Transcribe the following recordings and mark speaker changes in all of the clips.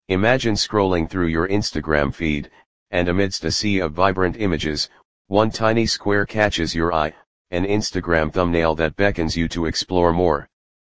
Speaker 1: Imagine scrolling through your Instagram feed, and amidst a sea of vibrant images, one tiny square catches your eye, an Instagram thumbnail that beckons you to explore more.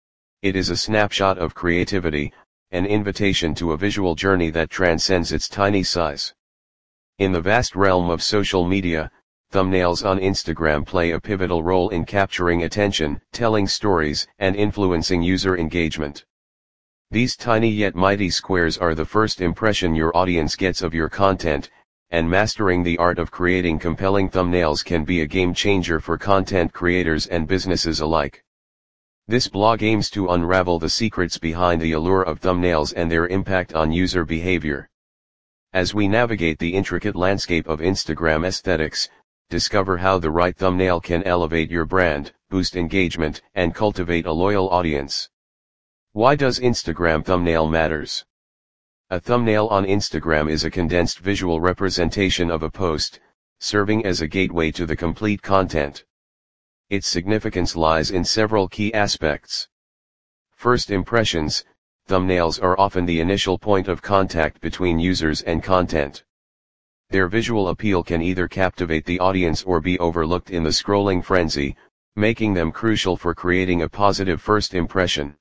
Speaker 1: It is a snapshot of creativity, an invitation to a visual journey that transcends its tiny size. In the vast realm of social media, thumbnails on Instagram play a pivotal role in capturing attention, telling stories, and influencing user engagement. These tiny yet mighty squares are the first impression your audience gets of your content, and mastering the art of creating compelling thumbnails can be a game changer for content creators and businesses alike. This blog aims to unravel the secrets behind the allure of thumbnails and their impact on user behavior. As we navigate the intricate landscape of Instagram aesthetics, discover how the right thumbnail can elevate your brand, boost engagement, and cultivate a loyal audience. Why does Instagram thumbnail matters? A thumbnail on Instagram is a condensed visual representation of a post, serving as a gateway to the complete content. Its significance lies in several key aspects. First impressions, thumbnails are often the initial point of contact between users and content. Their visual appeal can either captivate the audience or be overlooked in the scrolling frenzy, making them crucial for creating a positive first impression.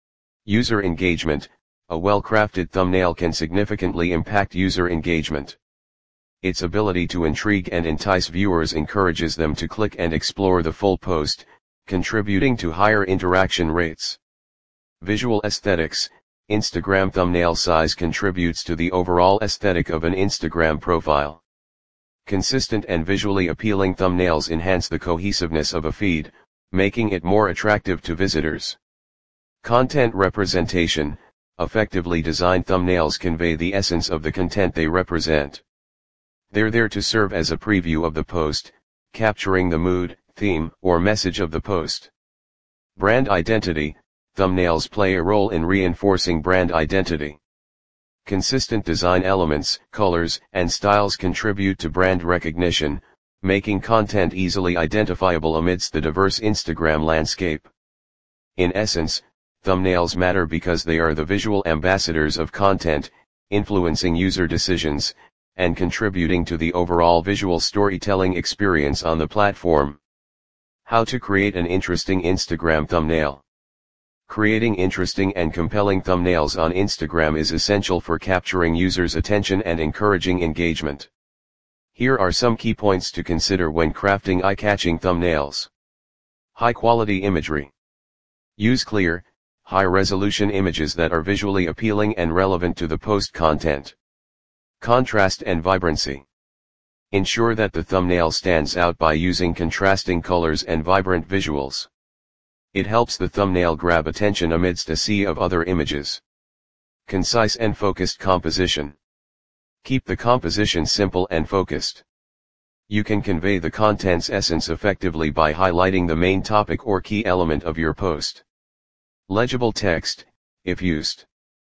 Speaker 1: User engagement, a well-crafted thumbnail can significantly impact user engagement. Its ability to intrigue and entice viewers encourages them to click and explore the full post, contributing to higher interaction rates. Visual aesthetics, Instagram thumbnail size contributes to the overall aesthetic of an Instagram profile. Consistent and visually appealing thumbnails enhance the cohesiveness of a feed, making it more attractive to visitors. Content representation, effectively designed thumbnails convey the essence of the content they represent. They're there to serve as a preview of the post, capturing the mood, theme, or message of the post. Brand identity, thumbnails play a role in reinforcing brand identity. Consistent design elements, colors, and styles contribute to brand recognition, making content easily identifiable amidst the diverse Instagram landscape. In essence, thumbnails matter because they are the visual ambassadors of content, influencing user decisions, and contributing to the overall visual storytelling experience on the platform. How to create an interesting Instagram thumbnail. Creating interesting and compelling thumbnails on Instagram is essential for capturing users' attention and encouraging engagement. Here are some key points to consider when crafting eye-catching thumbnails. High-quality imagery. Use clear, high-resolution images that are visually appealing and relevant to the post content. Contrast and vibrancy. Ensure that the thumbnail stands out by using contrasting colors and vibrant visuals. It helps the thumbnail grab attention amidst a sea of other images. Concise and focused composition. Keep the composition simple and focused. You can convey the content's essence effectively by highlighting the main topic or key element of your post. Legible text, if used.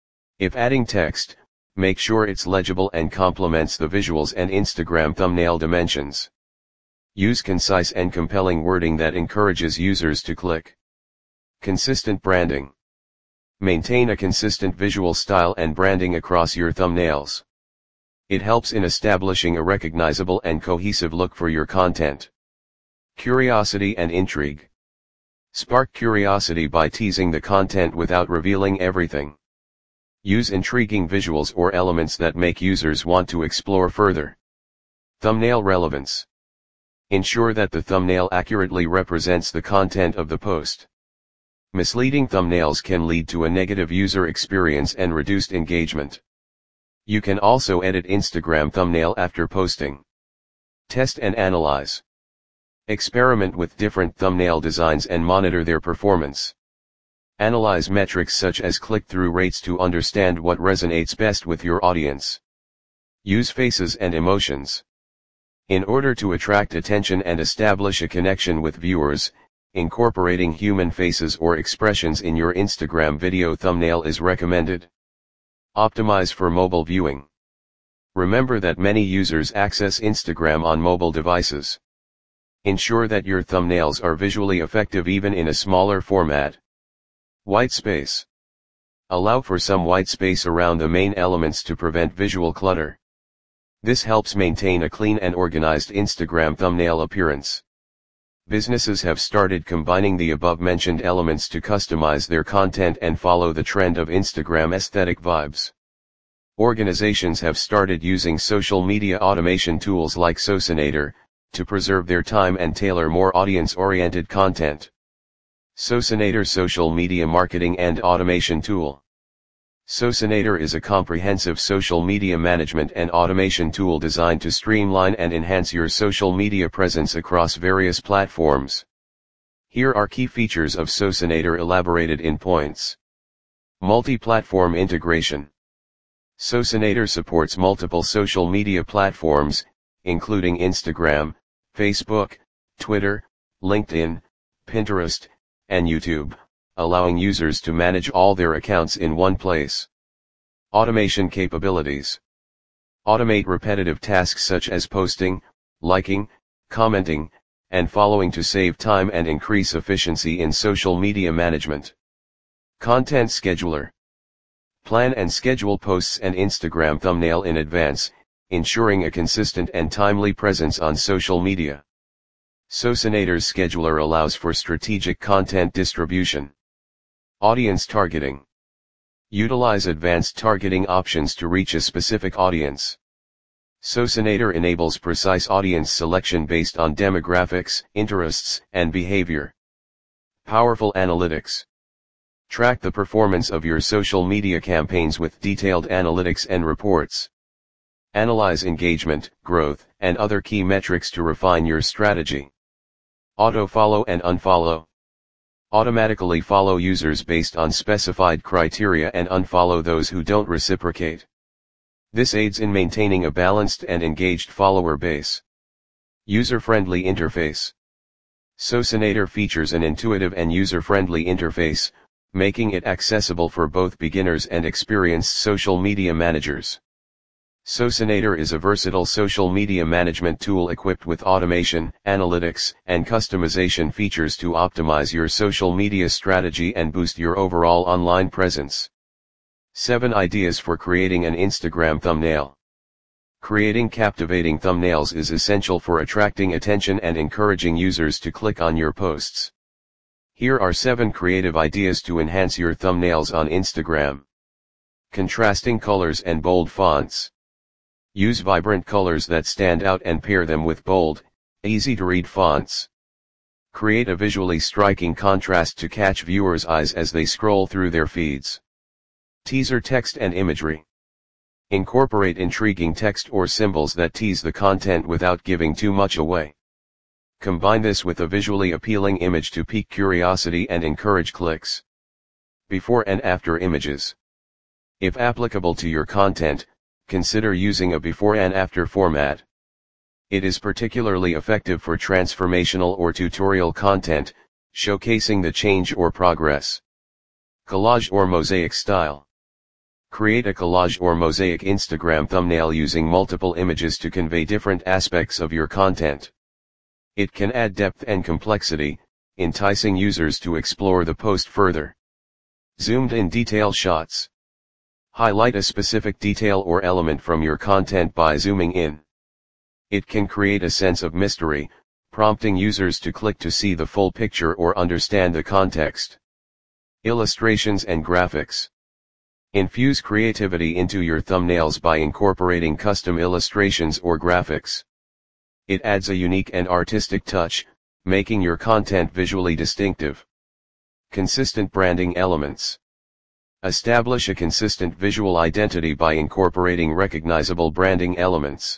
Speaker 1: If adding text, make sure it's legible and complements the visuals and Instagram thumbnail dimensions. Use concise and compelling wording that encourages users to click. Consistent branding. Maintain a consistent visual style and branding across your thumbnails. It helps in establishing a recognizable and cohesive look for your content. Curiosity and intrigue. Spark curiosity by teasing the content without revealing everything. Use intriguing visuals or elements that make users want to explore further. Thumbnail relevance. Ensure that the thumbnail accurately represents the content of the post. Misleading thumbnails can lead to a negative user experience and reduced engagement. You can also edit Instagram thumbnail after posting. Test and analyze. Experiment with different thumbnail designs and monitor their performance. Analyze metrics such as click-through rates to understand what resonates best with your audience. Use faces and emotions. In order to attract attention and establish a connection with viewers, incorporating human faces or expressions in your Instagram video thumbnail is recommended. Optimize for mobile viewing. Remember that many users access Instagram on mobile devices. Ensure that your thumbnails are visually effective even in a smaller format. White space. Allow for some white space around the main elements to prevent visual clutter. This helps maintain a clean and organized Instagram thumbnail appearance. Businesses have started combining the above-mentioned elements to customize their content and follow the trend of Instagram aesthetic vibes. Organizations have started using social media automation tools like Socinator to preserve their time and tailor more audience-oriented content. Socinator Social Media Marketing and Automation Tool. Socinator is a comprehensive social media management and automation tool designed to streamline and enhance your social media presence across various platforms. Here are key features of Socinator elaborated in points. Multi-platform integration. Socinator supports multiple social media platforms, including Instagram, Facebook, Twitter, LinkedIn, Pinterest, and YouTube, allowing users to manage all their accounts in one place. Automation capabilities. Automate repetitive tasks such as posting, liking, commenting, and following to save time and increase efficiency in social media management. Content scheduler. Plan and schedule posts and Instagram thumbnail in advance, ensuring a consistent and timely presence on social media. Socinator's scheduler allows for strategic content distribution. Audience targeting. Utilize advanced targeting options to reach a specific audience. Socinator enables precise audience selection based on demographics, interests, and behavior. Powerful analytics. Track the performance of your social media campaigns with detailed analytics and reports. Analyze engagement, growth, and other key metrics to refine your strategy. Auto-follow and unfollow. Automatically follow users based on specified criteria and unfollow those who don't reciprocate. This aids in maintaining a balanced and engaged follower base. User-friendly interface. Socinator features an intuitive and user-friendly interface, making it accessible for both beginners and experienced social media managers. Socinator is a versatile social media management tool equipped with automation, analytics, and customization features to optimize your social media strategy and boost your overall online presence. 7 ideas for creating an Instagram thumbnail. Creating captivating thumbnails is essential for attracting attention and encouraging users to click on your posts. Here are 7 creative ideas to enhance your thumbnails on Instagram. Contrasting colors and bold fonts. Use vibrant colors that stand out and pair them with bold, easy-to-read fonts. Create a visually striking contrast to catch viewers' eyes as they scroll through their feeds. Teaser text and imagery. Incorporate intriguing text or symbols that tease the content without giving too much away. Combine this with a visually appealing image to pique curiosity and encourage clicks. Before and after images. If applicable to your content, consider using a before and after format. It is particularly effective for transformational or tutorial content, showcasing the change or progress. Collage or mosaic style. Create a collage or mosaic Instagram thumbnail using multiple images to convey different aspects of your content. It can add depth and complexity, enticing users to explore the post further. Zoomed-in detail shots. Highlight a specific detail or element from your content by zooming in. It can create a sense of mystery, prompting users to click to see the full picture or understand the context. Illustrations and graphics. Infuse creativity into your thumbnails by incorporating custom illustrations or graphics. It adds a unique and artistic touch, making your content visually distinctive. Consistent branding elements. Establish a consistent visual identity by incorporating recognizable branding elements.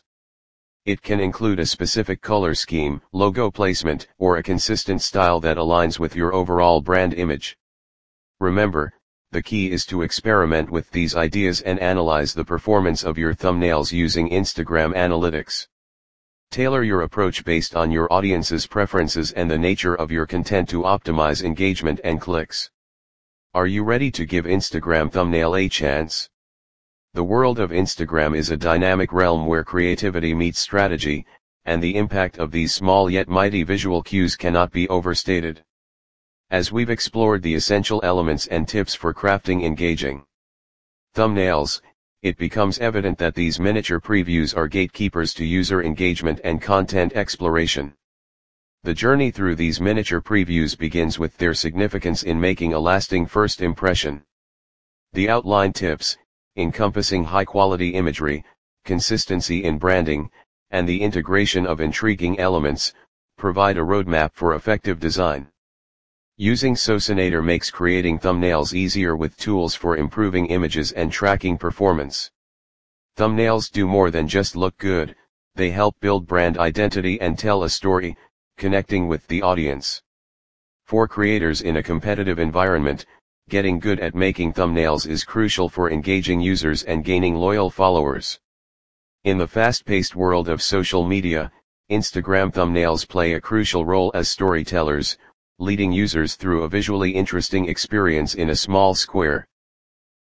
Speaker 1: It can include a specific color scheme, logo placement, or a consistent style that aligns with your overall brand image. Remember, the key is to experiment with these ideas and analyze the performance of your thumbnails using Instagram analytics. Tailor your approach based on your audience's preferences and the nature of your content to optimize engagement and clicks. Are you ready to give Instagram thumbnail a chance? The world of Instagram is a dynamic realm where creativity meets strategy, and the impact of these small yet mighty visual cues cannot be overstated. as we've explored the essential elements and tips for crafting engaging thumbnails, it becomes evident that these miniature previews are gatekeepers to user engagement and content exploration. The journey through these miniature previews begins with their significance in making a lasting first impression. The outline tips, encompassing high-quality imagery, consistency in branding, and the integration of intriguing elements, provide a roadmap for effective design. Using Socinator makes creating thumbnails easier with tools for improving images and tracking performance. Thumbnails do more than just look good, they help build brand identity and tell a story, connecting with the audience. For creators in a competitive environment, getting good at making thumbnails is crucial for engaging users and gaining loyal followers. In the fast-paced world of social media, Instagram thumbnails play a crucial role as storytellers, leading users through a visually interesting experience in a small square.